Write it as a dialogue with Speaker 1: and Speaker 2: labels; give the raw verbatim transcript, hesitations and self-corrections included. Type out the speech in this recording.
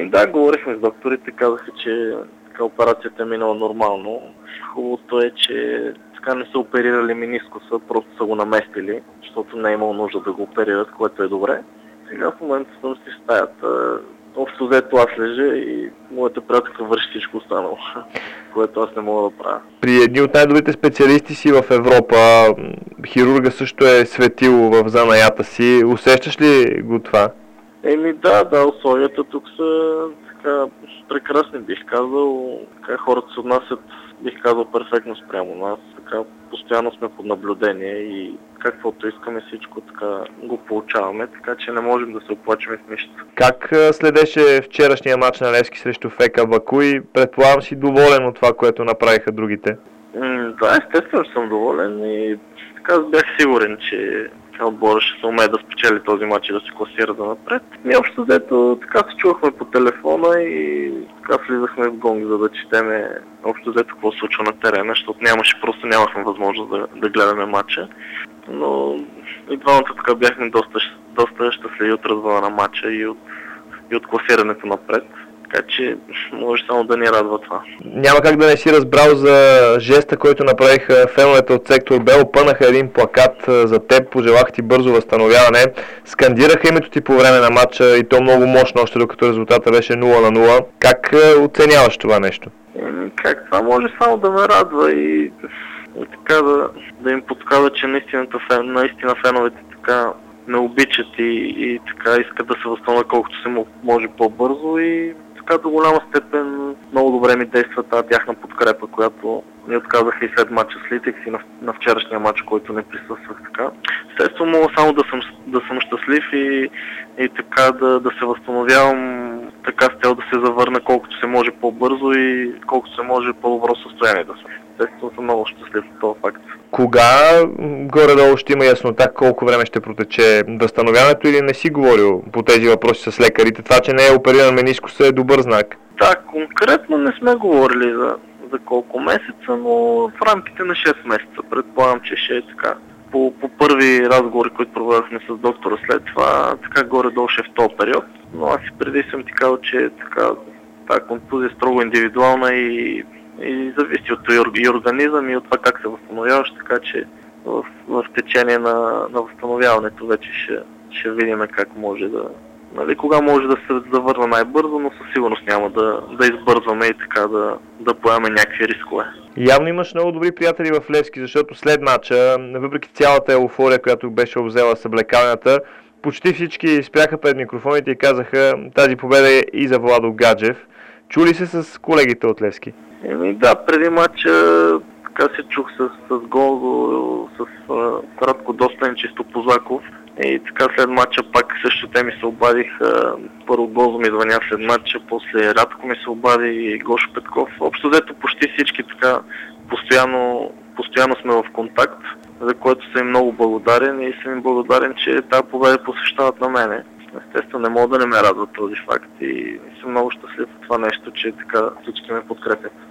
Speaker 1: Еми, да, говорихме с докторите, казаха, че така, операцията е минала нормално. Хубавото е, че така не са оперирали менискуса, просто са го наместили, защото не е имало нужда да го оперират, което е добре. Сега в момента съм си в стаята. Общо взето аз лежа и моята приятелка върши всичко останало, което аз не мога да правя.
Speaker 2: При едни от най-добрите специалисти си в Европа, хирурга също е светил в занаята си. Усещаш ли го това?
Speaker 1: Еми да, да, условията тук са така прекрасни, бих казал. Така, хората се отнасят, бих казал, перфектно спрямо нас. Така, постоянно сме под наблюдение и каквото искаме всичко така го получаваме, така че не можем да се оплачем в нищо.
Speaker 2: Как следеше вчерашния матч на Левски срещу ФК Баку и предполагам си доволен от това, което направиха другите?
Speaker 1: М, да, естествено съм доволен и така бях сигурен, че отбора ще се умее да спечели този матч и да се класира да напред. И общо взето така се чувахме по телефона и така влизахме в гонг, за да четеме общо взето какво се случва на терена, защото нямаше, просто нямахме възможност да, да гледаме матча. Но и двамата така бяхме доста, доста щастливи от развоя на матча и от, и от класирането напред. Така че може само да ни радва това.
Speaker 2: Няма как да не си разбрал за жеста, който направиха феновете от сектор Б. Опънаха един плакат за теб, пожелах ти бързо възстановяване. Скандираха името ти по време на матча и то много мощно, още докато резултата беше нула на нула. Как оценяваш това нещо?
Speaker 1: Еми, как това може само да ме радва и, и така да, да им подсказва, че наистина, наистина феновете така ме обичат и, и така искат да се възстановят колкото се може по-бързо и така до голяма степен много добре ми действа тази тяхна подкрепа, която ми отказаха и след матча с Литекс и на, на вчерашния матч, който не присъствах така. Естествено мога само да съм, да съм щастлив и, и така да, да се възстановявам така с цел да се завърна колкото се може по-бързо и колкото се може по-добро състояние да съм. Естествено съм много щастлив от този факт.
Speaker 2: Кога горе-долу ще има яснота колко време ще протече възстановяването или не си говорил по тези въпроси с лекарите? Това, че не е опериран менискуса е добър знак.
Speaker 1: Да, конкретно не сме говорили за, за колко месеца, но в рамките на шест месеца. Предполагам, че ще е така. По, по първи разговори, които проведахме с доктора след това, така горе-долу ще е в този период. Но аз и преди съм ти казал, че така, тази контузия е строго индивидуална и и зависи от и организъм и от това как се възстановяваш, така че в, в течение на, на възстановяването вече ще, ще видим как може да, нали, кога може да се завърна най-бързо, но със сигурност няма да, да избързваме и така да, да поемаме някакви рискове.
Speaker 2: Явно имаш много добри приятели в Левски, защото след матча, въпреки цялата еуфория, която беше обзела съблекалната, почти всички спряха пред микрофоните и казаха, тази победа е и за Владо Гаджев. Чули се с колегите от Левски?
Speaker 1: Еми да, преди матча така се чух с, с Гол, с а, Радко Достенчисто Позаков и така след матча пак също те ми се обадиха. Първо Гозо ми звъня след матча, после Радко ми се обади и Гошо Петков. Общо взето почти всички така постоянно, постоянно сме в контакт, за което съм им много благодарен и съм им благодарен, че тази победа посвещават на мене. Естествено, не мога да не ме радва този факт и съм много щастлив от това нещо, че така всички ме подкрепят.